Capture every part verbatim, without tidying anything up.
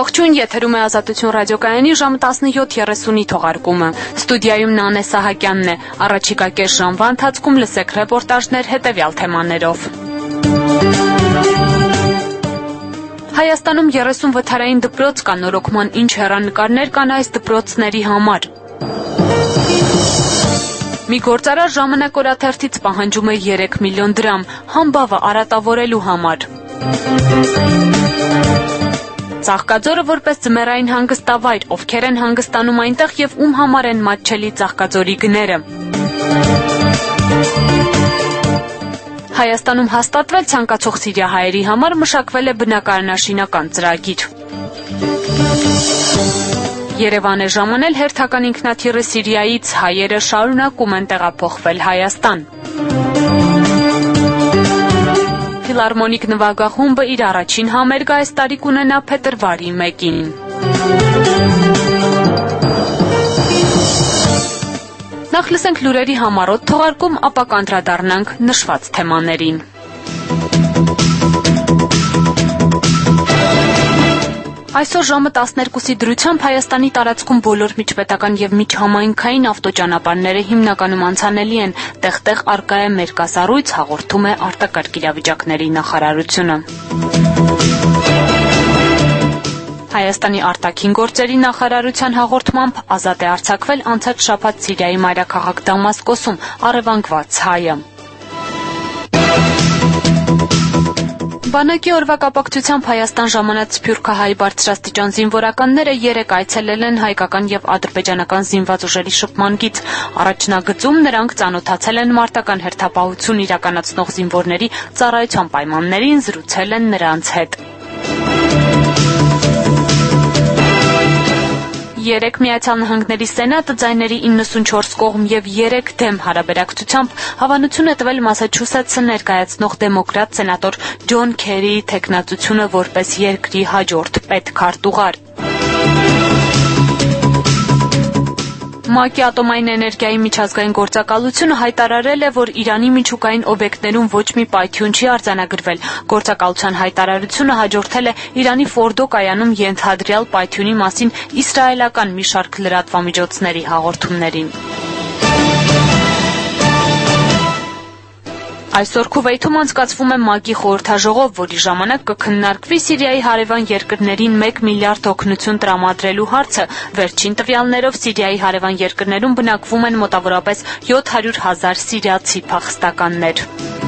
Ողջույն, եթերում է Ազատություն ռադիոկայանի ժամը տասնյոթ երեսունի թողարկումը։ Ստուդիայում Նանե Սահակյանն է։ Առաջիկա կես ժամվա ընթացքում լսեք ռեպորտաժներ հետևյալ թեմաներով։ Հայաստանում երեսուն վթարային դպրոց կա, նորոգման ինչ հեռանկարներ կան այս դպրոցների համար։ Մի գործարար Ժամանակ օրաթերթից պահանջում է երեք միլիոն դրամ, համբավը արատավորելու համար։ Ծաղկաձորը որպես ձմեռային հանգստավայր, ովքեր են հանգստանում այնտեղ եւ ում համար են մատչելի Ծաղկաձորի գները։ Հայաստանում հաստատվել ցանկացող սիրիահայերի համար մշակվել է բնակարանաշինական ծրագիր։ Երևան է ժամանել հերթական ինքնաթիռը Սիրիայից, հայերը շարունակում են տեղափոխվել Հայաստան։ Ֆիլարմոնիկ նվագախումբը իր առաջին համերգը այս տարի կունենա փետրվարի մեկին։ Նախ լսենք լուրերի համառոտ թողարկում, ապա կանդրադառնանք նշված թեմաներին։ Այսօր ժամը տասներկուսի դրությամբ Հայաստանի տարածքում բոլոր միջպետական եւ միջհամայնքային ավտոճանապարհները հիմնականում անցանելի են, տեղ-տեղ արկա է մերկազառույց, հաղորդում է արտակարգ իրավիճակների նախարարությունը։ Հայաստանի արտաքին գործերի նախարարության հաղորդմամբ ազատ է արձակվել անցած շաբաթ Սիրիայի մայրաքաղաք Դամասկոսում առևանգված հայը։ Բանակի օրվա կապակցությամբ Հայաստան ժամանած սփյուռքահայ բարձրաստիճան զինվորականները երեկ այցելել են հայկական եւ ադրբեջանական զինված ուժերի շփման գիծ։ Առաջնագծում նրանք ծանոթացել են մարտական հերթապահություն իրականացնող զինվորների ծառայության պայմաններին, զրուցել են նրանց հետ։ Երեք Միացյալ Նահանգների Սենատը ձայների իննսունչորս կողմ եւ երեք դեմ հարաբերակցությամբ հավանություն է տվել Մասաչուսեթսը ներկայացնող դեմոկրատ սենատոր Ջոն Քերիի թեկնածությունը որպես երկրի հաջորդ պետքարտուղար։ ՄԱԿ-ի ատոմային էներգիայի միջազգային գործակալությունը հայտարարել է, որ Իրանի միջուկային օբյեկտներում ոչ մի պայթյուն չի արձանագրվել։ Գործակալության հայտարարությունը հաջորդել է Իրանի Ֆորդո կայանում ենթադրյալ պայթյունի մասին իսրայելական մի շարք լրատվամիջոցների հաղորդումներին։ Այսօր Քուվեյթում անցկացվում է ՄԱԿ-ի խորհրդաժողով, որի ժամանակ կքննարկվի Սիրիայի հարևան երկրներին մեկ միլիարդ օգնություն տրամադրելու հարցը։ Վերջին տվյալներով Սիրիայի հարևան երկրներում բնակվում են մոտավորապես յոթ հարյուր հազար սիրիացի փախստականներ։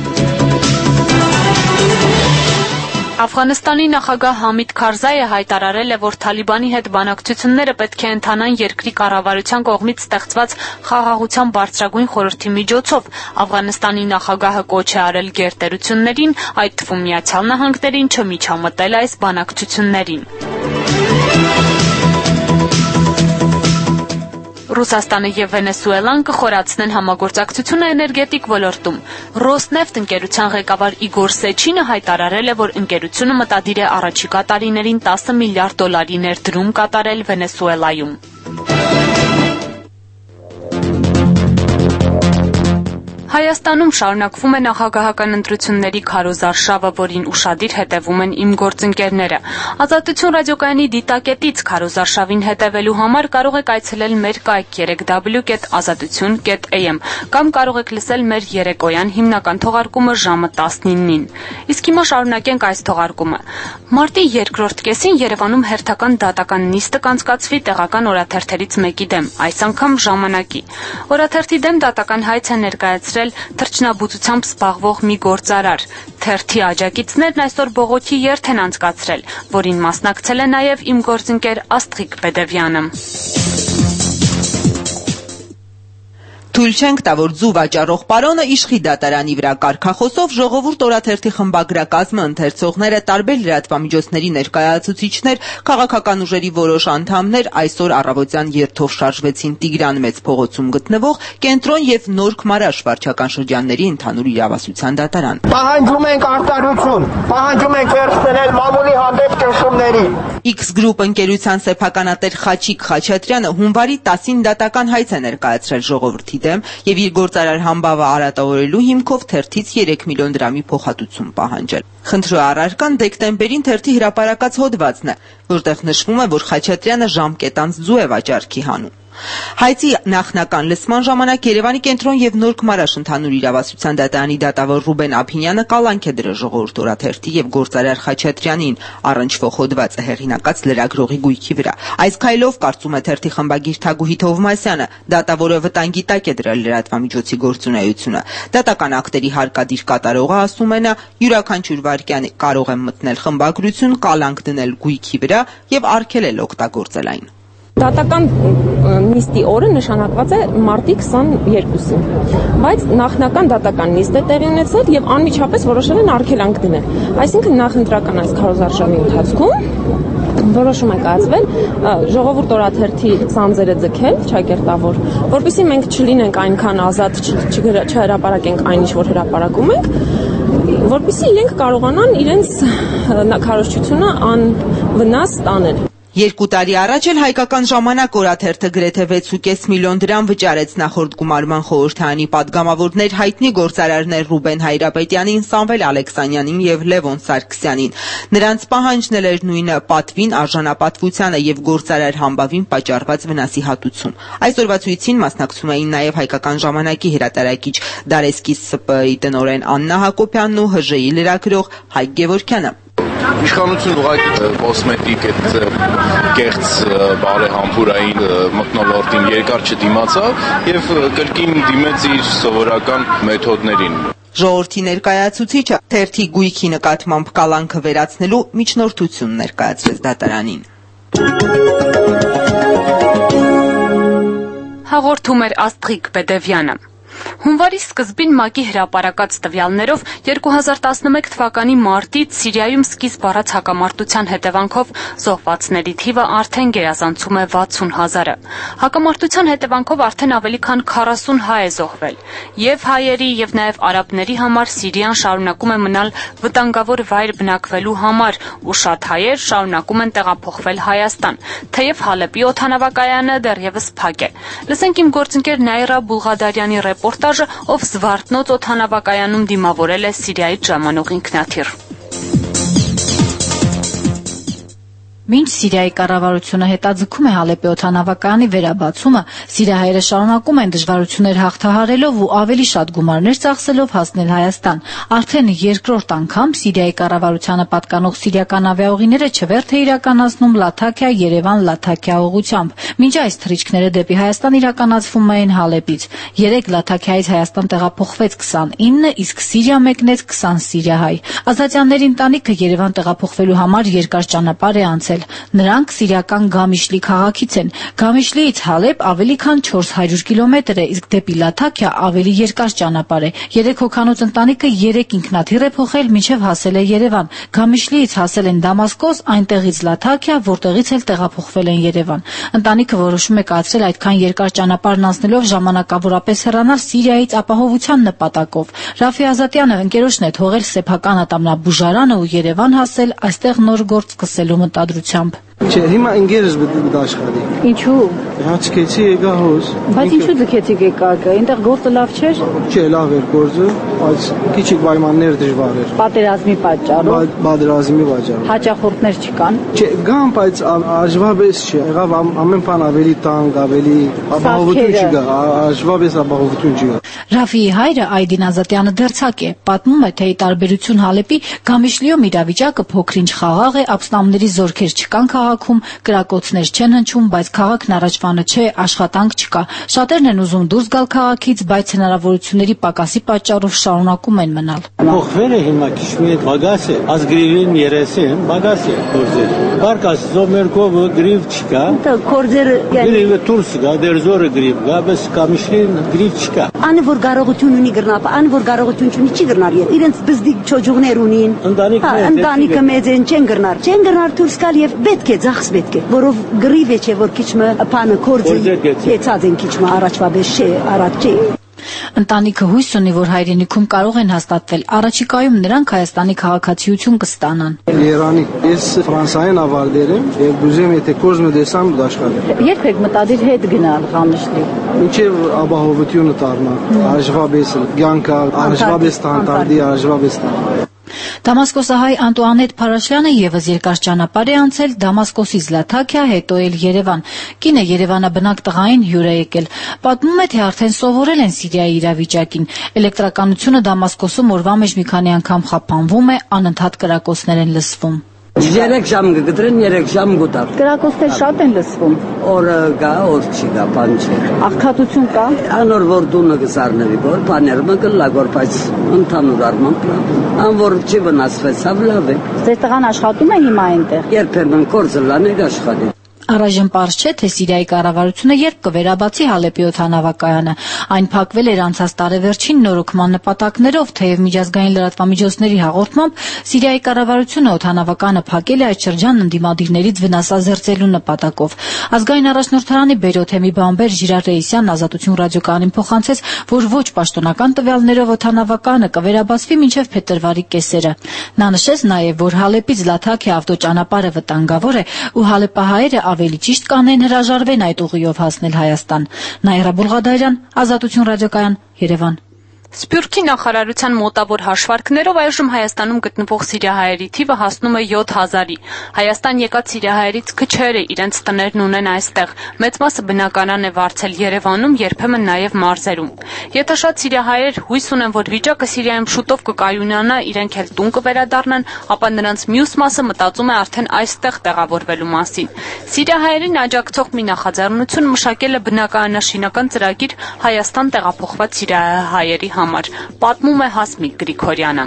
Աֆղանստանի նախագահ Համիդ Քարզայը հայտարարել է, որ Թալիբանի հետ բանակցությունները պետք է ընթանան երկրի կառավարության կողմից ստեղծված խաղաղության բարձրագույն խորհրդի միջոցով։ Աֆղանստանի նախագահը կոչ է արել գերտերություններին, այդ թվում Միացյալ Նահանգներին, չմիջամտել այս բանակցություններին։ Ռուսաստանը եւ Վենեսուելան կխորացնեն համագործակցությունը էներգետիկ ոլորտում։ Ռոսնեֆտ ընկերության ղեկավար Իգոր Սեչինը հայտարարել է, որ ընկերությունը մտադիր է առաջիկա տարիներին տասը միլիարդ դոլարի ներդրում կատարել Վենեսուելայում։ Հայաստանում շարունակվում է նախագահական ընտրությունների քարոզարշավը, որին ուշադիր հետևում են իմ գործընկերները։ Ազատություն ռադիոկայանի դիտակետից քարոզարշավին հետևելու համար կարող եք այցելել մեր կայք երեք դաբլյու կետ ազատություն կետ էյ էմ կամ կարող եք լսել մեր երեկոյան հիմնական թողարկումը ժամը տասնինին։ Իսկ հիմա շարունակենք այս թողարկումը։ Մարտի երկրորդ կեսին Երևանում հերթական դատական նիստը կանցկացվի տեղական օրաթերթերից մեկի դեմ, այս անգամ Ժամանակի։ Օրաթերթի դեմ դատական հայց է ներկայացրել թռչնաբուծությամբ զբաղվող մի գործարար։ Թերթի աջակիցներն այսօր բողոքի երթ են անցկացրել, որին մասնակցել է նաև իմ գործընկեր Աստղիկ Բեդևյանը։ Թույլ չենք տա, որ ձու վաճառող պարոնը իշխի դատարանի վրա կարգախոսով ժողովուրդ օրաթերթի խմբագրակազմը, ընթերցողները, տարբեր լրատվամիջոցների ներկայացուցիչներ, քաղաքական ուժերի որոշ անդամներ այսօր առավոտյան երթով շարժվեցին Տիգրան Մեծ փողոցում գտնվող Կենտրոն եւ Նորք Մարաշ վարչական շրջանների ընդհանուր իրավասության դատարան։ Պահանջում ենք արտարություն, պահանջում ենք վերցնել մամուլի հանդեպ ճնշումների։ X Group ընկերության սեփականատեր Խաչիկ Խաչատրյանը հունվարի տասին դատական հայց է ներկայացրել ժողովրդի դեմ եւ իր գործարար համբավը արատավորելու հիմքով թերթից երեք միլիոն դրամի փոխհատուցում պահանջել։ Խնդրու առարկան դեկտեմբերին թերթի հրապարակած հոդվածն է, որտեղ նշվում է, որ Խաչատրյանը ժամկետանց ձու է վաճառքի հանում։ Հայցի նախնական լսման ժամանակ Երևանի կենտրոն եւ Նոր Քմարաշ ընդհանուր իրավասության դատարանի դատավոր Ռուբեն Աբհինյանը կալանք է դրել Ժողովուրդ օրաթերթի եւ գործարար Խաչատրյանին առնչվող հոդվածը հեղինակած լրագրողի գույքի վրա։ Այս քայլով, կարծում է թերթի խմբագիր Թագուհի Թովմասյանը, դատավորը վտանգի տակ է դրել լրատվամիջոցի գործունեությունը։ Դատական ակտերի հարկադիր կատարողը ասում է նա, յուրաքանչյուր վայրկյան կարող է մտնել խմբագրություն, կալանք դնել գույքի վրա եւ արգելել օգտագործել այն։ Դատական նիստի օրը նշանակված է մարտի քսաներկուսին, բայց նախնական դատական նիստ է տեղի ունեցել եւ անմիջապես որոշել են արգելանք դնել։ Այսինքն նախընտրական այս քարոզարշավի ընթացքում որոշում է կայացվել Ժողովուրդ օրաթերթի ցանցերը ձգել ճակերտավոր, որովհետեւ մենք չլինենք այնքան ազատ, չհրապարակենք այն, ինչ որ հրապարակում ենք, որովհետեւ իրենք կարողանան իրենց քարոզչությունը անվնաս տանել։ Երկու տարի առաջ էլ Հայկական ժամանակ օրաթերթը գրեթե վեց ու կես միլիոն դրամ վճարեց նախորդ գումարման խորհրդարանի պատգամավորներ հայտնի գործարարներ Ռուբեն Հայրապետյանին, Սամվել Ալեքսանյանին եւ Լևոն Սարգսյանին։ Նրանց պահանջն էլ էր նույնը՝ պատվին, արժանապատվությանը եւ գործարար համբավին պատճառված վնասի հատուցում։ Այսօրվա ցույցին մասնակցում էին նաեւ Հայկական ժամանակի հրատարակիչ Դարեսկի Ս ՊԸ ի տնօրեն Աննա Հակոբյանն ու Հ Ժ ի լրագրող Հայկ Գևորգյանը։ Իշխանությունը ուղղակի կոսմետիկ այդ կեղծ բարեհամբուրային մթնոլորտին երկար չդիմացավ եւ կրկին դիմեց իր սովորական մեթոդներին։ Ժողովրդի ներկայացուցիչը թերթի գույքի նկատմամբ կալանքը վերացնելու միջնորդություն ներկայացրեց դատարանին։ Հաղորդում էր Աստղիկ Բեդևյանը։ Հունվարի սկզբին ՄԱԿ-ի հրապարակած տվյալներով երկու հազար տասնմեկ թվականի մարտից Սիրիայում սկիզբ առած հակամարտության հետևանքով զոհվածների թիվը արդեն գերազանցում է վաթսուն հազարը։ Հակամարտության հետևանքով արդեն ավելի քան քառասուն հայ է զոհվել։ Եվ հայերի եւ նաեւ արաբների համար Սիրիան շարունակում է մնալ վտանգավոր վայր բնակվելու համար, ու շատ հայեր շարունակում են տեղափոխվել Հայաստան, թեև Հալեպի օդանավակայանը դեռևս փակ է։ Լսենք իմ գործընկեր Նաիրա Բուլղադարյանի ռեպորտաժը, ով Զվարթնոց օդանավակայանում դիմավորել է Սիրիայից ժամանող ինքնաթիռ։ Մինչ Սիրիայի կառավարությունը հետաձգում է Հալեպի օդանավակայանի վերաբացումը, սիրիահայերը շարունակում են դժվարություններ հաղթահարելով ու ավելի շատ գումարներ ծախսելով հասնել Հայաստան։ Արդեն երկրորդ անգամ Սիրիայի կառավարությանը պատկանող սիրիական ավիաուղիները չվերթ է իրականացնում Լաթաքիա-Երևան-Լաթաքիա ուղղությամբ։ Մինչ այս թռիչքները դեպի Հայաստան իրականացվում էին Հալեպից։ Երեք Լաթաքիայից Հայաստան տեղափոխվեց քսանինը, իսկ Սիրիա մեկնեց քսան սիրիահայ։ Ազատյանների ընտանիքը Երևան տեղափոխվելու համար երկար ճանապարհ է անցել։ Նրանք սիրիական Գամիշլի քաղաքից են։ Գամիշլիից Հալեպ ավելի քան չորս հարյուր կիլոմետր է, իսկ դեպի Լաթաքիա ավելի երկար ճանապարհ է։ Երեք հոգանոց ընտանիքը երեք ինքնաթիռ է փոխել, մինչև հասել է Երևան։ Գամիշլիից հասել են Դամասկոս, այնտեղից Լաթաքիա, որտեղից էլ տեղափոխվել են Երևան։ Ընտանիքը որոշում է կայացրել այդքան երկար ճանապարհն անցնելով ժամանակավորապես հեռանալ Սիրիայից ապահովության նպատակով։ Ռաֆի Ազատյանը ընկերոջն է թողել սեփական ատամնաբուժարանը ու Երևան հասել, այստեղ նոր գործ սկսելու մտադրությամբ։ Չէ, հիմա ինգերս դաշխարի։ Ինչու։ Հացկեցի եկա հոս։ Բայց ինչու ձգեցիք եկաք։ Այնտեղ գործը լավ չէր։ Չէ, լավ էր գործը, բայց քիչ պայմաններ դժվար էր։ Պատերազմի պատճառով։ Պատերազմի պատճառով։ Հաճախորդներ չկան։ Չէ, գան, բայց աժվաբես չէ։ Եղավ ամեն բան ավելի տանկ, ավելի ապահովություն չկա, աժվաբես ապահովություն չկա։ Ռաֆիի հայրը Այդին Ազատյանը դերձակ է, պատմում է, թե ի տարբերություն Հալեպի Գամիշլիում իրավիճակը փոքր-ինչ խաղաղ է, ապստամբների զորքեր չկան քաղաքում, կրակոցներ չեն հնչում, բայց քաղաքն առաջվանը չէ, աշխատանք չկա։ Շատերն են ուզում դուրս գալ քաղաքից, բայց հնարավորությունների պակասի պատճառով շարունակում են մնալ։ Փոխվել է հիմա քիչ մի բագաս է, ազգրիվին երեսին բագաս է գործեր։ Բարկաս զոմերկովը գրիվ չկա։ Կորձերը գրիվը դուրս գա, դեր զորը գրիվ գա, բայց Գամիշլին գրիվ չկա։ Անը որ կարողություն ունի գրնապ, անը որ կարողություն չունի չի գրնար։ Իրենց բզդիկ չոջուղներ ունին։ Ընտանիքը մեծ են չեն գրնար։ Չեն գրնար դուրս գալ եւ պետք է ծախս պետք է, որով գրիվ է չէ որ քիչ մը բանը կորձը հեծած են քիչ մը առաջվա բես չէ, արած չէ։ Ընտանիքը հույս ունի, որ հայրենիքում կարող են հաստատվել, առաջիկայում նրանք Հայաստանի քաղաքացիություն կստանան։ Երանի, ես Ֆրանսիայում ավարտել եմ եւ դուզեմ եթե կորզը դեսամ դաշկալ։ Երբեք մտադիր հետ գնալ Ղանշլի։ Ինչեւ ապահովությունը դառնա, արժվաբես, ցանկա, արժվաբես տանդարտի, արժվաբես տան։ Դամասկոսահայ Անտուանետ Փարաշյանը եւս երկար ճանապարհ է անցել Դամասկոսից Լաթաքիա, հետո էլ Երևան։ Կինը Երևանաբնակ տղային հյուր է եկել։ Պատմում է, թե արդեն սովորել են Սիրիայի իրավիճակին։ Էլեկտրականությունը Դամասկոսում օրվա մեջ մի քանի անգամ խափանվում է, անընդհատ կրակոցներ են լսվում։ Երեք ժամ կգտրեն, երեք ժամ գուտար։ Կրակոցներ շատ են լսվում։ Օրը գա, օր չի գա, բան չի։ Աղքատություն կա։ Անոր որ դունը կսարնվի, որ բաները կլա, որ բայց ընդհանուր առմամբ ան որ չի վնասվեցավ լավ է։ Ձեր տղան աշխատում է հիմա այնտեղ։ Երբեմն կորձը լանել աշխատի։ Առայժմ պարզ չէ, թե Սիրիայի կառավարությունը երբ կվերաբացի Հալեպի օդանավակայանը։ Այն փակվել էր անցած տարեվերջին նորոգման նպատակներով, թեև միջազգային լրատվամիջոցների հաղորդմամբ Սիրիայի կառավարությունը օդանավակայանը փակել է այդ շրջանն ընդդիմադիրներից վնասազերծելու նպատակով։ Ազգային առաջնորդարանի բերոթեմի բամբեր Ժիրար Ռեյսյանն Ազատություն ռադիոկայանին փոխանցեց, որ ոչ պաշտոնական տվյալներով օդանավակայանը կվերաբացվի մինչև փետրվարի կեսերը։ Նա նշեց նաև, որ Հալեպից Լաթաքիա ավտոճանապարհը վտանգավոր է ու հալեպահայերը ավելի ճիշտ կանեն հրաժարվեն այդ ուղիով հասնել Հայաստան։ Նաիրա Բուլղադարյան, Ազատություն ռադիոկայան, Երևան։ Սփյուռքի նախարարության մոտավոր հաշվարկներով այժմ Հայաստանում գտնվող սիրիահայերի թիվը հասնում է յոթ հազարի։ Հայաստան եկած սիրիահայերից քչերը իրենց տներն ունեն այստեղ։ Մեծ մասը բնակարան է վարձել Երևանում, երբեմն նաև մարզերում։ Եթե շատ սիրիահայեր հույս ունեն, որ վիճակը Սիրիայում շուտով կկայունանա, իրենք էլ տուն կվերադառնան, ապա նրանց մյուս մասը մտածում է արդեն այստեղ տեղավորվելու մասին։ Սիրիահայերին աջակցող մի նախաձեռնություն մշակել է բնակարանաշինական ծրագիր Հայաստան տեղափոխված սիրիահայերի համար, պատմում է Հասմիկ Գրիգորյանը։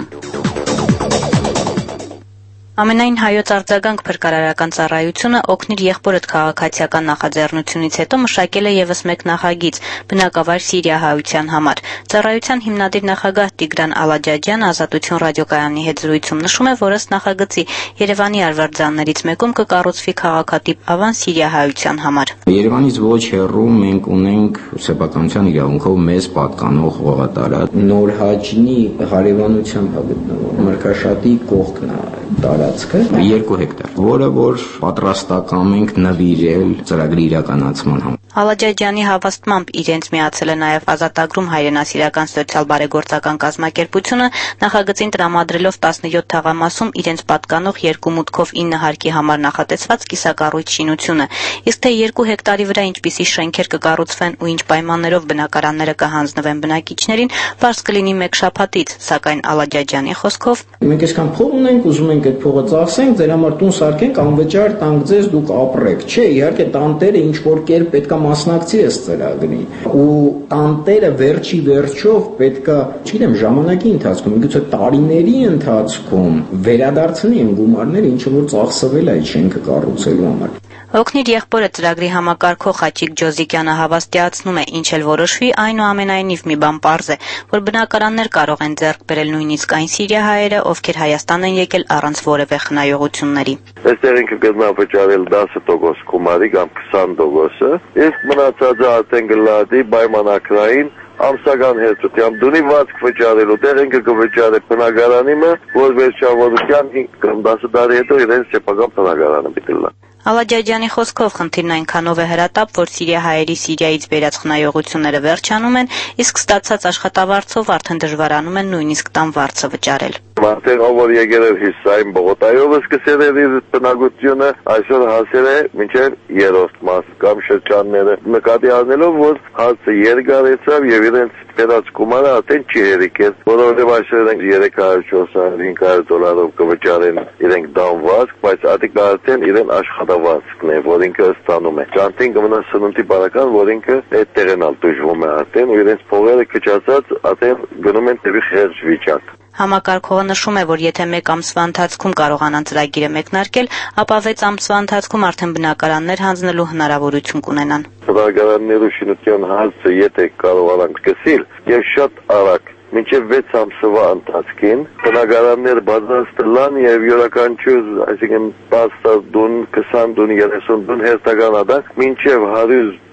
Ամենայն հայոց արձագանք փրկարարական ծառայությունը օգնիր եղբորդ քաղաքացիական նախաձեռնությունից հետո մշակել է եւս մեկ նախագիծ բնակավայր սիրիահայության համար։ Ծառայության հիմնադիր նախագահ Տիգրան Ալաջաջյանը Ազատություն ռադիոկայանի հետ զրույցում նշում է, որ ըստ նախագծի Երևանի արվարձաններից մեկում կկառուցվի քաղաքատիպ ավան սիրիահայության համար։ Երևանից ոչ հեռու մենք ունենք սեփականության իրավունքով մեզ պատկանող հողատարածք Նորհաջնի հարևանությամբ գտնվող Մրգաշատի կողքն է տարածքը երկու հեկտար, որը որ պատրաստական ենք նվիրել ծրագրի իրականացման համար։ Ալաջաջյանի հավաստմամբ իրենց միացել է նաև ազատագրում հայրենասիրական սոցիալ-բարեգործական կազմակերպությունը նախագծին տրամադրելով տասնյոթ թաղամասում իրենց պատկանող երկու մուտքով ինը հարկի համար նախատեսված կիսակառույց շինությունը։ Իսկ թե երկու հեկտարի վրա ինչպիսի շենքեր կկառուցվեն ու ինչ պայմաններով բնակարանները կհանձնվեն բնակիչներին, պարզ կլինի մեկ շաբաթից, սակայն Ալաջաջյանի խոսքով մենք այսքան փող ունենք, ուզում ենք այդ փողը ծախսենք, ձեր համար տուն սարքենք, անվճար տանք ձեզ, դուք ապրեք։ Չէ, իհարկե տանտերը ինչ որ կերպ պետքա մասնակցի այս ծրագրին ու տանտերը վերջի վերջով պետքա, չգիտեմ, ժամանակի ընթացքում, միգուցե տարիների ընթացքում վերադարձնի այն գումարները, ինչը որ ծախսվել է այդ շենքը կառուցելու համար։ Օգնիր եղբորը ծրագրի համակարգող Խաչիկ Ջոզիկյանը հավաստիացնում է, ինչ էլ որոշվի, այնուամենայնիվ մի բան պարզ է, որ բնակարաններ կարող են ձեռք բերել նույնիսկ այն սիրիահայերը, ովքեր Հայաստան են եկել առանց որևէ խնայողությունների։ Այստեղ ինքը կգնա վճարել դասը տոկոս գումարի կամ քսան տոկոսը, իսկ մնացածը արդեն գլադի պայմանագրային ամսական հերթությամբ դունի վարձք վճարելու տեղ ինքը կվճարի բնակարանիմը, որ վերջավորության հինգ դասը տարի հետո իրենց սեփական բնակարանը պիտի լա։ Ալաջաջյանի խոսքով խնդիրն այնքանով է հրատապ, որ սիրիահայերի Սիրիայից բերած խնայողությունները վերջանում են, իսկ ստացած աշխատավարձով արդեն դժվարանում են նույնիսկ տան վարձը վճարել։ Արդեն ով եկել էր Հիսային Բողոկայով սկսել էր իր բնակությունը, այսօր հասել է մինչև երրորդ մաս կամ շրջանները, նկատի առնելով, որ հարցը երկարեցավ եւ իրենց վերած գումարը արդեն չի հերիքել, որովհետեւ այսօր իրենք երեք հարյուր չորս հարյուր հինգ հարյուր դոլարով կվճարեն իրենք դանվազք, բայց ատիկ արդեն իրեն աշխատավարձքն է, որ ինքը ստանում է։ Ճանտին կմնա սնունդի բարական, որ ինքը այդ տեղն ալ դժվում է արդեն ու իրենց փողերը քչացած արդեն գնում են դեպի խեղճ վիճակ։ Համակարգողը նշում է, որ եթե մեկ ամսվա ընթացքում կարողանան ծրագիրը մեկնարկել, ապա վեց ամսվա ընթացքում արդեն բնակարաններ հանձնելու հնարավորություն կունենան։ Բնակարաններու շինության հարցը եթե կարողանանք սկսել եւ շատ արագ մինչև վեց ամսվա ընթացքին բնակարաններ բազմաստլան եւ յուրաքանչյուր, այսինքն տասը դուն, քսան դուն, երեսուն դուն հերթականադակ մինչև հարյուր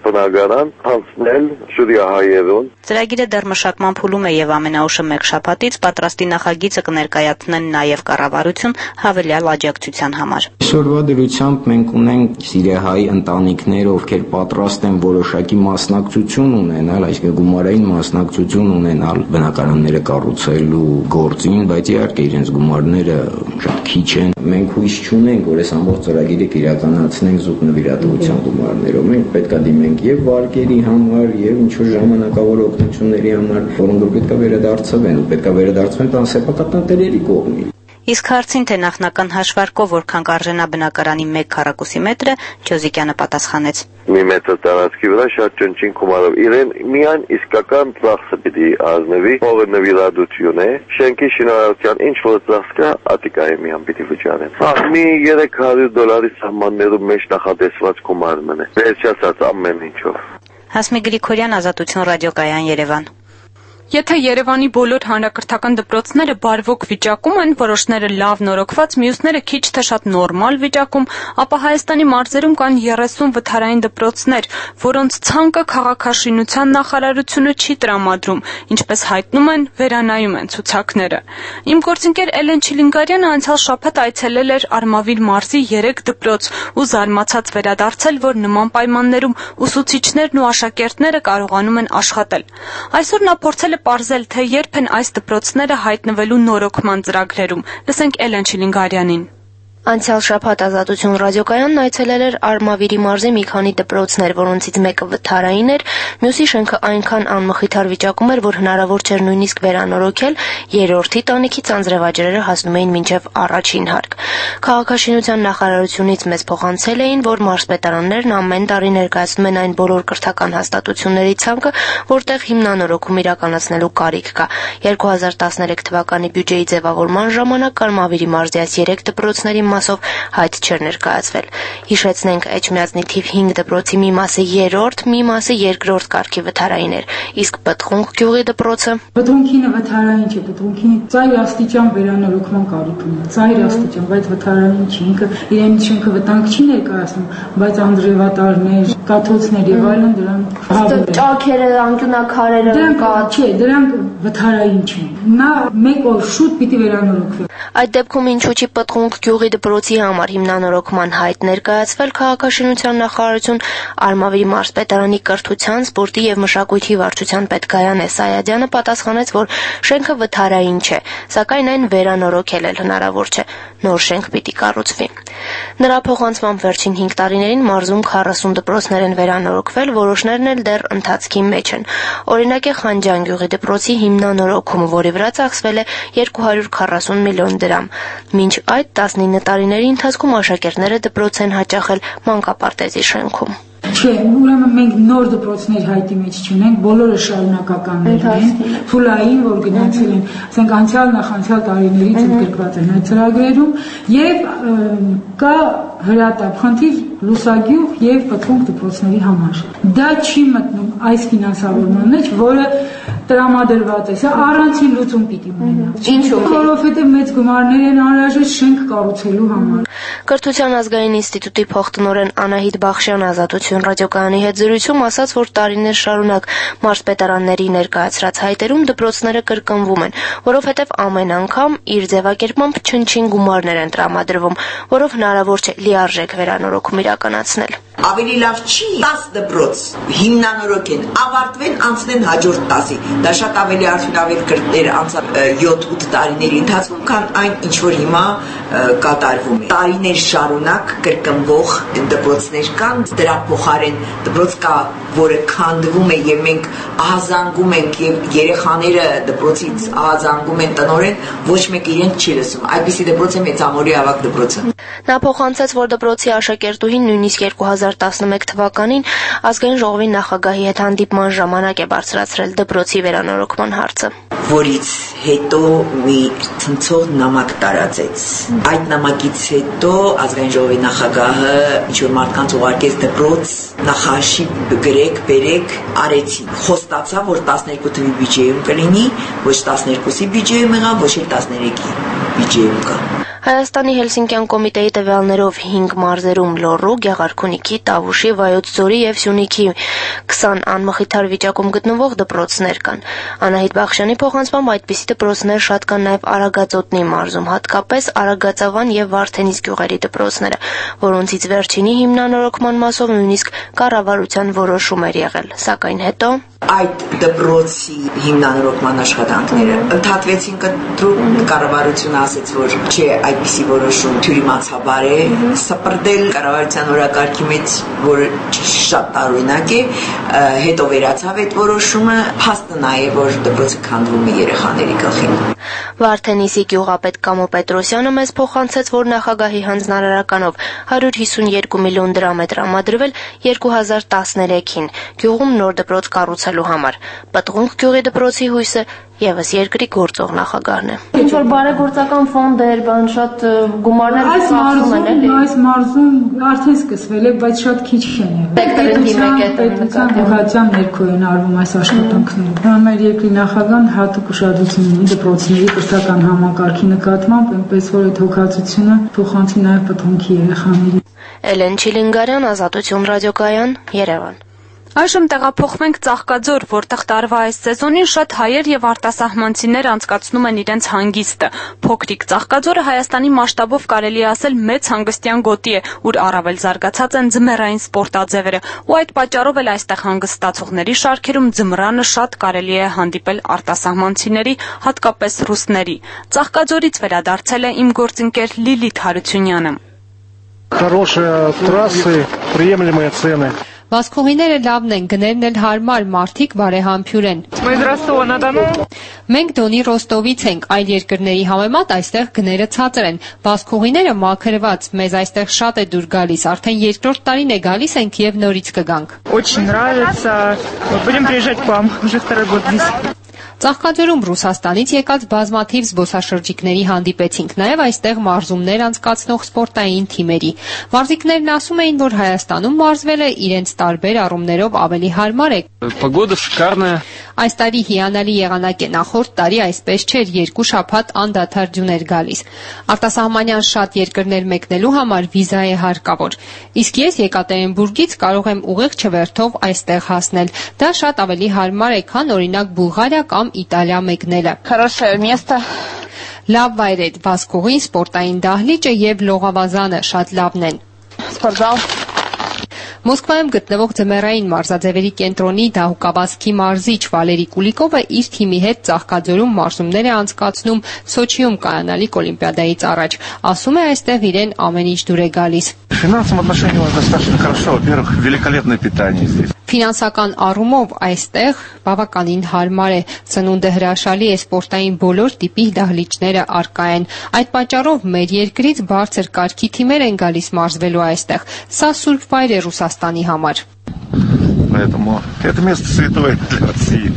բնակարան հանձնել սուրիահայերուն։ Ծրագիրը դեռ մշակման փուլում է եւ ամենաուշը մեկ շաբաթից պատրաստի նախագիծը կներկայացնեն նաեւ կառավարություն հավելյալ աջակցության համար։ Այսօրվա դրությամբ մենք ունենք սիրիահայ ընտանիքներ, ովքեր պատրաստ են որոշակի մասնակցություն ունենալ, այսինքն գումարային մասնակցություն ունենալ բնակարանները կառուցելու գործին, բայց իհարկե իրենց գումարները շատ քիչ են։ Մենք հույս չունենք, որ այս ամբողջ ծրագիրը կիրականացնենք զուտ նվիրատվության գումարներով։ Մենք պետք է դիմենք եւ վարկերի համար, եւ ինչ-որ ժամանակավոր օգնությունների համար, որոնք պետք է վերադարձվեն, ու պետք է վերադարձվեն տանսեպակատնտերերի կողմից։ Իսկ հարցին, թե նախնական հաշվարկով որքան կարժենա բնակարանի մեկ քառակուսի մետրը, Չոզիկյանը պատասխանեց. Մի մետր տարածքի վրա շատ ճնճին գումարով իրեն միայն իսկական ծախսը պիտի ազնվի, ով նվիրատվություն է, շենքի շինարարության ինչ որ ծախս կա, ատիկայի միան պիտի վճարեն։ Հա, մի երեք հարյուր դոլարի սահմաններում մեջ նախատեսված գումարն է։ Վերջացած ամեն ինչով։ Հասմիկ Գրիգորյան, Ազատություն ռադիոկայան, Երևան։ Եթե Երևանի բոլոր հանրակրթական դպրոցները բարվոք վիճակում են, որոշները լավ նորոգված, մյուսները քիչ թե շատ նորմալ վիճակում, ապա Հայաստանի մարզերում կան երեսուն վթարային դպրոցներ, որոնց ցանկը քաղաքաշինության նախարարությունը չի տրամադրում, ինչպես հայտնում են, վերանայում են ցուցակները։ Իմ գործընկեր Էլեն Չիլինգարյանը անցյալ շաբաթ այցելել էր Արմավիր մարզի երեք դպրոց ու զարմացած վերադարձել, որ նման պայմաններում ուսուցիչներն ու աշակերտները կարողանում են աշխատել։ Այսօր նա փորձել պարզել, թե երբ են այս դպրոցները հայտնվելու նորոգման ծրագրերում։ Լսենք Էլեն Չիլինգարյանին։ Անցյալ շաբաթ Ազատություն ռադիոկայանն այցելել էր Արմավիրի մարզի մի քանի դպրոցներ, որոնցից մեկը վթարային էր, մյուսի շենքը այնքան անմխիթար վիճակում էր, որ հնարավոր չէր նույնիսկ վերանորոգել, երրորդի տանիքի ծանձրևաջրերը հասնում էին մինչև առաջին հարկ։ Քաղաքաշինության նախարարությունից մեզ փոխանցել էին, որ մարզպետարաններն ամեն տարի ներկայացնում են այն բոլոր կրթական հաստատությունների ցանկը, որտեղ հիմնանորոգում իրականացնելու կարիք կա։ երկու հազար տասներեք թվականի բյուջեի ձևավորման ժամանակ Արմավիրի մարզի այս երեք դպրոցների մասով հայտ չէր ներկայացվել։ Հիշեցնենք, Էջմիածնի թիվ հինգ դպրոցի մի մասը երրորդ, մի մասը երկրորդ կարգի վթարային էր, իսկ Պտղունք գյուղի դպրոցը Պտղունքինը վթարային չէ, Պտղունքինը ծայր աստիճան վերանորոգման կարիք ունի, ծայր աստիճան, բայց վթարային չի, ինքը իրեն շենքը վտանգ չի ներկայացնում, բայց անձրևատարներ, կաթոցներ եւ այլն դրանք ճաքերը, անկյունակարերը կա, չէ, դրանք վթարային չեն։ Նա մեկ օր շուտ պիտի վերանորոգվի։ Այդ դեպքում ինչու՞ չի Պտղունք գյուղի դպրոցի համար հիմնանորոգման հայտ ներկայացվել քաղաքաշինության նախարարություն Արմավիրի մարզպետարանի կրթության, սպորտի եւ մշակույթի վարչության պետ Գայանե Սայադյանը պատասխանեց, որ շենքը վթարային չէ, սակայն այն վերանորոգել էլ հնարավոր չէ, նոր շենք պիտի կառուցվի։ Նրա փոխանցման վերջին հինգ տարիներին մարզում քառասուն դպրոցներ են վերանորոգվել, որոշներն էլ դեռ ընթացքի մեջ են։ Օրինակ է Խանջան գյուղի դպրոցի հիմնանորոգումը, որի վրա ծախսվել է երկու հարյուր քառասուն միլիոն դրամ։ Մինչ այդ տասնինը տարիների ընթացքում աշակերտները դպրոց են հաճախել մանկապարտեզի շենքում։ Չէ, ուրեմն մենք նոր դպրոցներ հայտի մեջ չունենք, բոլորը շարունակականներ են, փուլային, որ գնացել են, ասենք անցյալ նախանցյալ տարիներից ընդգրկված են այդ ծրագրերում, եւ կա հրատապ խնդիր Լուսագյուղ եւ Պտղունք դպրոցների համար։ Դա չի մտնում այս ֆինանսավորման մեջ, որը տրամադրված է, սա առանցին լուծում պիտի ունենա։ Ինչու՞։ Որովհետեւ մեծ գումարներ են անհրաժեշտ շենք կառուցելու համար։ Կրթության ազգային ինստիտուտի փոխտնօրեն Անահիտ Բախշյան Ազատություն ռադիոկայանի հետ զրույցում ասաց, որ տարիներ շարունակ մարզպետարանների ներկայացրած հայտերում դպրոցները կրկնվում են, որովհետև ամեն անգամ իր ձևակերպմամբ չնչին գումարներ են տրամադրվում, որով հնարավոր չէ լիարժեք վերանորոգում իրականացնել։ Ավելի լավ չի տասը դպրոց հիմնանորոգեն, ավարտվեն, անցնեն հաջորդ տասի։ Դա շատ ավելի արդյունավետ կրտներ անցած յոթ-ութ տարիների ընթացքում, քան այն, ինչ որ հիմա կատարվում է։ Տարիներ շարունակ կրկնվող դպրոցներ կան, դրա փոխարեն դպրոց կա, որը քանդվում է եւ մենք ահազանգում ենք եւ երեխաները դպրոցից ահազանգում են տնորեն, ոչ մեկ իրենք չի լսում։ Այդպիսի դպրոց է Մեծամորի ավագ դպրոցը։ Նա փոխանցեց, որ դպրոցի աշակերտուհին նույնիսկ երկու հազար տասնմեկ թվականին ազգային ժողովի նախագահի հետ հանդիպման ժամանակ է բարձրացրել դպրոցի վերանորոգման հարցը, որից հետո մի ցնցող նամակ տարածեց։ Այդ նամակից հետո ազգային ժողովի նախագահը ինչ-որ մարդկանց ուղարկեց դպրոց, նախաշի գրեք, բերեք, արեցին։ Խոստացավ, որ տասներկու թվի բյուջեում կլինի, ոչ տասներկուսի բյուջեում եղավ, ոչ էլ տասներեքի բյուջեում կա։ Հայաստանի Հելսինկյան կոմիտեի տվյալներով հինգ մարզերում Լոռու, Գեղարքունիքի, Տավուշի, Վայոց ձորի եւ Սյունիքի քսան անմխիթար վիճակում գտնվող դպրոցներ կան։ Անահիտ Բախշյանի փոխանցմամբ այդպիսի դպրոցներ շատ կան նաեւ Արագածոտնի մարզում, հատկապես Արագածավան եւ Վարդենիս գյուղերի դպրոցները, որոնցից վերջինի հիմնանորոգման մասով նույնիսկ կառավարության որոշում էր եղել, սակայն հետո այդ դպրոցի հիմնանորոգման աշխատանքները ընդհատվեցին կտրուկ, կառավարությունը ասաց, որ չէ, այդպիսի որոշում թյուրիմացաբար է, սպրդել կառավարության օրակարգի մեջ, որը շատ տարօրինակ է, հետո վերացավ այդ որոշումը, փաստը նա է, որ դպրոցը քանդվում է երեխաների գլխին։ Վարդենիսի գյուղապետ Կամո Պետրոսյանը մեզ փոխանցեց, որ նախագահի հանձնարարականով հարյուր հիսունյոթ միլիոն դրամ է տրամադրվել երկու հազար տասներեքին գյուղում նոր դպրոց կառուցելու համար։ Պտղունք գյուղի դպրոցի հույսը եւս երկրի գործող նախագահն է։ Ինչ որ բարեգործական ֆոնդեր, բան շատ գումարներ ծախսում են, էլի։ Այս մարզում արդեն սկսվել է, բայց շատ քիչ են եղել։ Պետության ուղղության ներքո են արվում այս աշխատանքները։ Մեր երկրի նախագահան հատուկ ուշադրություն ունի դպրոցների կրթական համակարգի նկատմամբ, այնպես որ այդ հոգացությունը փոխանցի նաև պտղունքի երեխաների։ Էլեն Չիլինգարյան, Ազատություն ռադիոկայան, Երևան։ Այժմ տեղափոխվենք Ծաղկաձոր, որտեղ տարվա այս սեզոնին շատ հայեր եւ արտասահմանցիներ անցկացնում են իրենց հանգիստը։ Փոքրիկ Ծաղկաձորը Հայաստանի մասշտաբով կարելի է ասել մեծ հանգստյան գոտի է, ուր առավել զարգացած են ձմեռային սպորտաձևերը, ու այդ պատճառով էլ այստեղ հանգստացողների շարքերում ձմռանը շատ կարելի է հանդիպել արտասահմանցիների, հատկապես ռուսների։ Ծաղկաձորից վերադարձել է իմ գործընկեր Լիլիթ Հարությունյանը։ Хорошие трассы, приемлемые цены. Վազքողիները լավն են, գներն էլ հարմար, մարդիկ բարեհամբույր են։ Մենք Դոնի Ռոստովից ենք, այլ երկրների համեմատ այստեղ գները ցածր են։ Վազքողիները մաքրված, մեզ այստեղ շատ է դուր գալիս, արդեն երկրորդ տարին է գալիս ենք եւ նորից կգանք։ Очень нравится. Будем приезжать к вам. Уже второй год здесь. Ծաղկաձորում Ռուսաստանից եկած բազմաթիվ զբոսաշրջիկների հանդիպեցինք, նաև այստեղ մարզումներ անցկացնող սպորտային թիմերի։ Մարզիկներն ասում էին, որ Հայաստանում մարզվելը իրենց տարբեր առումներով ավելի հարմար է։ Погода шикарная. Այս տարի հիանալի եղանակ է, նախորդ տարի այսպես չէր, երկու շաբաթ անդադար ձյուն էր գալիս։ Արտասահմանյան շատ երկրներ մեկնելու համար վիզա է հարկավոր։ Իսկ ես Եկատերինբուրգից կարող եմ ուղիղ չվերթով այստեղ հասնել։ Դա շատ ավելի հարմար է, քան օրինակ Բուլղարիա կամ Իտալիա մեկնելը։ Хорошее место. Լավ վայր է, վազքողին, սպորտային դահլիճը եւ լողավազանը շատ լավն են։ Спортзал. Մոսկվայում գտնվող ձմեռային մարզաձևերի կենտրոնի դահուկավազքի մարզիչ Վալերի Կուլիկովը իր թիմի հետ Ծաղկաձորում մարզումներ է անցկացնում Սոչիում կայանալիք օլիմպիադայից առաջ։ Ասում է, այստեղ իրեն ամեն ինչ դուր է գալիս։ В финансовом отношении у нас достаточно хорошо. Во-первых, великолепное питание здесь. Ֆինանսական առումով այստեղ բավականին հարմար է, ծնունդը հրաշալի է, սպորտային բոլոր տիպի դահլիճները առկա են։ Այդ պատճառով մեր երկրից բարձր կարգի թիմեր են գալիս մարզվելու այստեղ։ Սա սուրբ վայր է Ռուսաստանի համար։ Поэтому это место святое для России.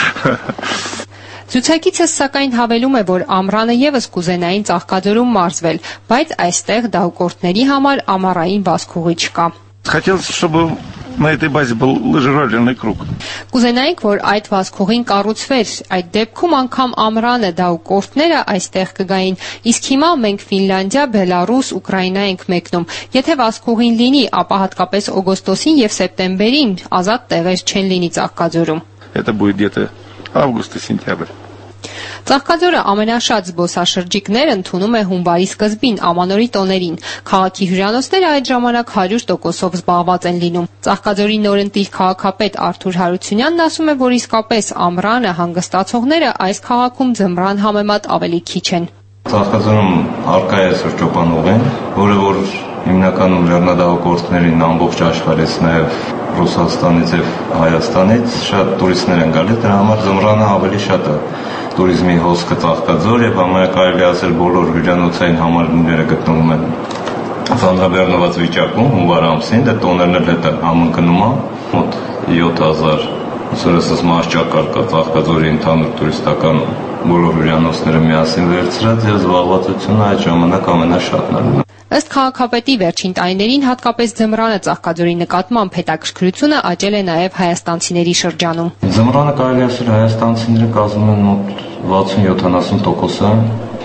Ցուցակիցս սակայն հավելում է, որ ամռանը եւս կուզենային Ծաղկաձորում մարզվել, բայց այստեղ դահուկորդների համար ամառային վազքողի չկա։ Хотелось, чтобы на этой базе был лыжероллерный круг. Կուզենայինք, որ այդ վազքողին կառուցվեր, այդ դեպքում անգամ ամռանը դահուկորդները այստեղ կգային, իսկ հիմա մենք Ֆինլանդիա, Բելարուս, Ուկրաինա ենք մեկնում։ Եթե վազքողին լինի, ապա հատկապես օգոստոսին եւ սեպտեմբերին ազատ տեղեր չեն լինի Ծաղկաձորում։ Это будет где-то август и сентябрь. Ծաղկաձորը ամենաշատ զբոսաշրջիկներ ընդունում է հունվարի սկզբին ամանորի տոներին։ Քաղաքի հյուրանոցները այդ ժամանակ հարյուր տոկոսով զբաղված են լինում։ Ծաղկաձորի նորընտիր քաղաքապետ Արթուր Հարությունյանն ասում է, որ իսկապես ամռանը հանգստացողները այս քաղաքում ձմռան համեմատ ավելի քիչ են։ Ծաղկաձորում արկա է սրճոպանուղին, որը որ հիմնականում լեռնադահուկորդներին ամբողջ աշխարհից նաև Ռուսաստանից եւ Հայաստանից շատ տուրիստներ են գալիս, դրա համար ձմռանը ավելի շատ է տուրիզմի հոսքը Ծաղկաձոր եւ համարյա կարելի ասել բոլոր հյուրանոցային համալիրները գտնվում են ծանրաբեռնված վիճակում հունվար ամսին, դա տոներն էլ հետ համընկնում է մոտ յոթ հազար ուսերեսս մարշչակար կա Ծաղկաձորի ընդհանուր տուրիստական բոլոր հյուրանոցները միասին վերցրած եւ զբաղվածությունը այդ ժամանակ ամենաշատն է։ Ըստ քաղաքապետի վերջին տարիներին հատկապես ձմռանը Ծաղկաձորի նկատմամբ հետաքրքրությունը աճել է նաև հայաստանցիների շրջանում։ Ձմռանը կարելի ասել հայաստանցիները կազմում են մոտ վաթսուն-յոթանասուն տոկոսը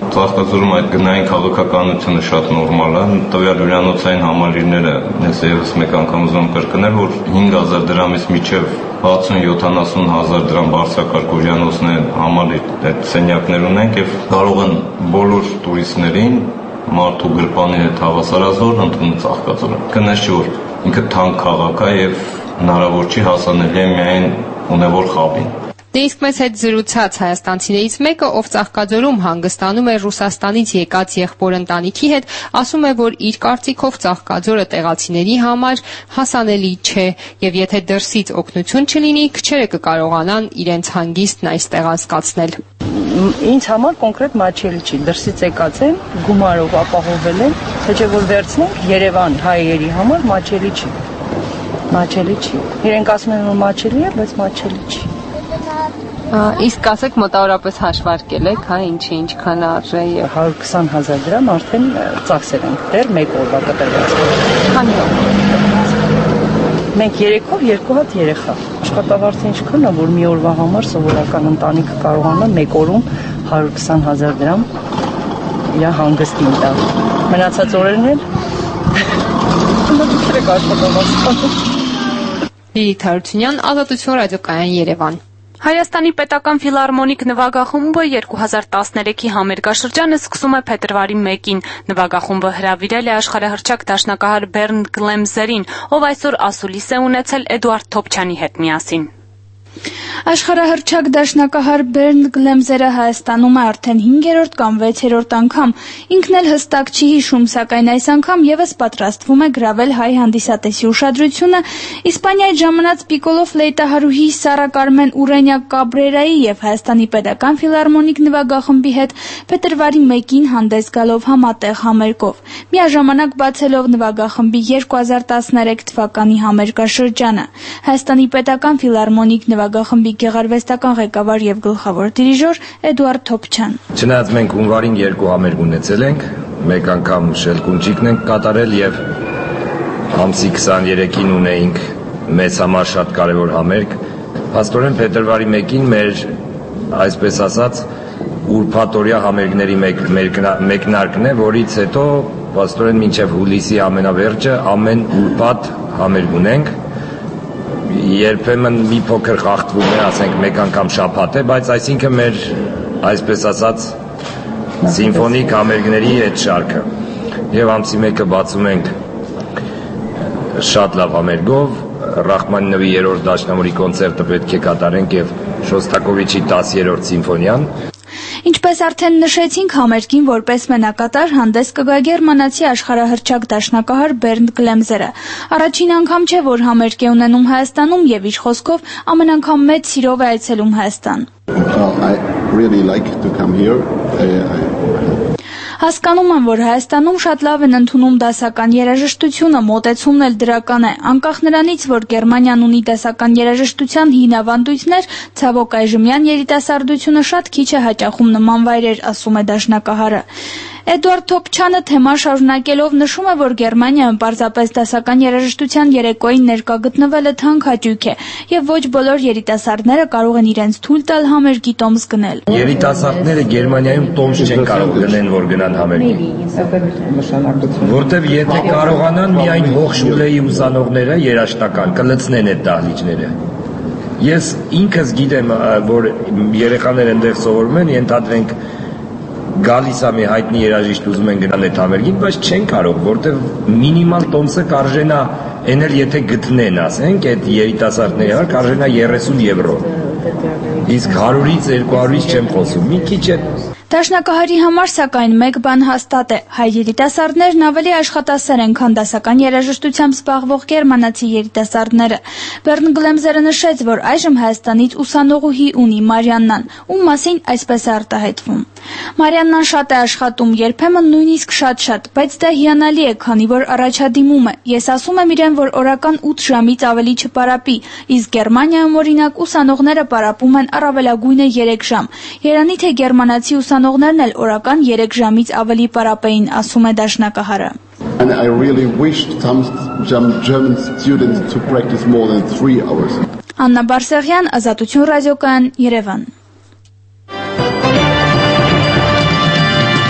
Ծաղկաձորում այդ գնային քաղաքականությունը շատ նորմալ է, տվյալ հյուրանոցային համալիրները, ես ևս մեկ անգամ ուզում կրկնել, որ հինգ հազար դրամից մինչև հացուն յոթանասուն հազար դրամ բարձրակարգ հյուրանոցներ համալիր այդ սենյակներ ունենք եւ կարող են բոլոր տուրիստներին մարդու գրպանի հետ հավասարազոր ընդունել Ծաղկաձորը։ Կնես չի որ ինքը թանկ քաղաք է եւ հնարավոր չի հասանելի է միայն ունևոր խաբին։ Դե իսկ մեզ հետ զրուցած հայաստանցիներից մեկը, ով Ծաղկաձորում հանգստանում է Ռուսաստանից եկած եղբոր ընտանիքի հետ, ասում է, որ իր կարծիքով Ծաղկաձորը տեղացիների համար հասանելի չէ եւ եթե դրսից օգնություն չլինի, քչերը կկարողանան իրենց հանգիստն այստեղ անցկացնել։ Ինձ համար կոնկրետ մաչելի չի, դրսից եկած են, գումարով ապահովել են, թե չէ որ վերցնենք Երևան հայերի համար մաչելի չի։ Մաչելի չի։ Իրենք ասում են որ մաչելի է, բայց մաչելի չի։ Իսկ ասեք մոտավորապես հաշվարկել եք, հա, ինչի ինչքան արժե եւ հարյուր քսան հազար դրամ արդեն ծախսել ենք դեռ մեկ օրվա կտրված։ Քանի օր։ Մենք երեքով երկու հատ երեխա։ Աշխատավարձը ինչքան է, որ մի օրվա համար սովորական ընտանիքը կարողանա մեկ օրում հարյուր քսան հազար դրամ իր հանգստին տա։ Մնացած օրերն էլ դուք եք աշխատավարձ։ Լիլիթ Հարությունյան, Ազատություն ռադիոկայան, Երևան։ Հայաստանի պետական ֆիլհարմոնիկ նվագախումբը երկու հազար տասներեքի համերգաշրջանը սկսում է փետրվարի մեկին։ Նվագախումբը հրավիրել է աշխարհահռչակ դաշնակահար Բերնդ Գլեմզերին, ով այսօր ասուլիս է ունեցել Էդուարդ Թոփչյանի հետ միասին։ Աշխարհահռչակ դաշնակահար Բերնդ Գլեմզերը Հայաստանում է արդեն հինգերորդ կամ վեցերորդ անգամ։ Ինքն էլ հստակ չի հիշում, սակայն այս անգամ եւս պատրաստվում է գրավել հայ հանդիսատեսի ուշադրությունը Իսպանիայի ժամանած Պիկոլո ֆլեյտահարուհի Սարա Կարմեն Ուրենյա Կաբրերայի եւ Հայաստանի պետական ֆիլհարմոնիկ նվագախմբի հետ փետրվարի մեկին հանդես գալով համատեղ համերգով։ Միաժամանակ բացելով նվագախմբի երկու հազար տասներեք թվականի համերգաշրջանը։ Հայաստանի պետական ֆիլհարմոնիկ նվագախմբի գեղարվեստական ղեկավար եւ գլխավոր դիրիժոր Էդուարդ Թոփչյան։ Չնայած մենք հունվարին երկու համերգ ունեցել ենք, մեկ անգամ շելկունջիկն ենք կատարել եւ ամսի քսաներեքին ունեինք մեծ համար շատ կարեւոր համերգ, փաստորեն փետրվարի մեկին մեր այսպես ասած ուրբաթօրյա համերգների մեկ մեկնարկն է, որից հետո փաստորեն մինչեւ հուլիսի ամենավերջը ամեն ուրբաթ համերգ ունենք։ Երբեմն մի փոքր խախտվում է, ասենք մեկ անգամ շաբաթ է, բայց այսինքն մեր այսպես ասած սիմֆոնիկ համերգների այդ շարքը։ Եվ ամսի մեկը բացում ենք շատ լավ համերգով, Ռախմանինովի երրորդ դաշնամուրի կոնցերտը պետք է կատարենք եւ Շոստակովիչի տասերորդ սիմֆոնիան։ Ինչպես արդեն նշեցինք, համերգին որպես մենակատար հանդես կգա գերմանացի աշխարհահռչակ դաշնակահար Բերնդ Գլեմզերը։ Առաջին անգամ չէ, որ համերգ է ունենում Հայաստանում եւ իր խոսքով ամեն անգամ մեծ սիրով է այցելում Հայաստան։ Հասկանում եմ, որ Հայաստանում շատ լավ են ընդունում դասական երաժշտությունը, մոտեցումն էլ դրական է։ Անկախ նրանից, որ Գերմանիան ունի դասական երաժշտության հին ավանդույթներ, ցավոք այժմյան երիտասարդությունը շատ քիչ է հաճախում նման վայրեր, ասում է դաշնակահարը։ Էդուարդ Թոփչյանը թեման շարունակելով նշում է, որ Գերմանիայում պարզապես դասական երաժշտության երեկոյին ներկա գտնվելը թանկ հաճույք է եւ ոչ բոլոր երիտասարդները կարող են իրենց թույլ տալ համերգի տոմս գնել։ Երիտասարդները Գերմանիայում տոմս չեն կարող գնեն, որ գնան համերգի։ Որտեւ եթե կարողանան միայն Հոխշուլեի ուսանողները երաշտական կլցնեն այդ դահլիճները։ Ես ինքս գիտեմ, որ երեխաներ այնտեղ սովորում են, ենթադրենք գալիս է մի հայտնի երաժիշտ ուզում են գնալ այդ համերգին, բայց չեն կարող, որտեղ մինիմալ տոմսը կարժենա, այն էլ եթե գտնեն, ասենք, այդ երիտասարդների համար կարժենա երեսուն եվրո։ Իսկ հարյուրից երկու հարյուրից չեմ խոսում, մի քիչ է։ Դաշնակահարի համար սակայն մեկ բան հաստատ է. հայ երիտասարդներն ավելի աշխատասեր են, քան դասական երաժշտությամբ զբաղվող գերմանացի երիտասարդները։ Բերնդ Գլեմզերը նշեց, որ այժմ Հայաստանից ուսանողուհի ունի Մարիաննան, ում մասին այսպես է արտահայտվում. Մարիաննան շատ է աշխատում, երբեմն նույնիսկ շատ-շատ, բայց դա հիանալի է, քանի որ առաջադիմում է։ Ես ասում եմ իրեն, որ օրական ութ ժամից ավելի չպարապի, իսկ Գերմանիայում օրինակ ուսանողները պարապում են առավելագույնը երեք ժամ։ Երանի թե գերմանացի ուսանողներն էլ օրական երեք ժամից ավելի պարապեին, ասում է դաշնակահարը։ And I really wished some German students to practice more than three hours. Աննա Բարսեղյան, Ազատություն ռադիոկայան, Երևան։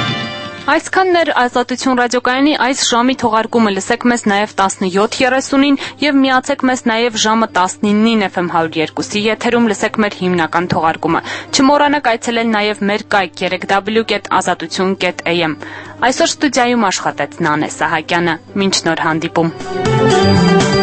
Այսքանն էր Ազատություն ռադիոկայանի այս ժամի թողարկումը։ Լսեք մեզ նաև տասնյոթ երեսունին եւ միացեք մեզ նաև ժամը տասնինին Էֆ Էմ հարյուր երկուսի եթերում լսեք մեր հիմնական թողարկումը։ Չմոռանաք այցելել նաև մեր կայք երեք դաբլյու կետ ազատություն կետ էյ էմ։ Այսօր ստուդիայում աշխատեց Նանե Սահակյանը։ Մինչ նոր հանդիպում։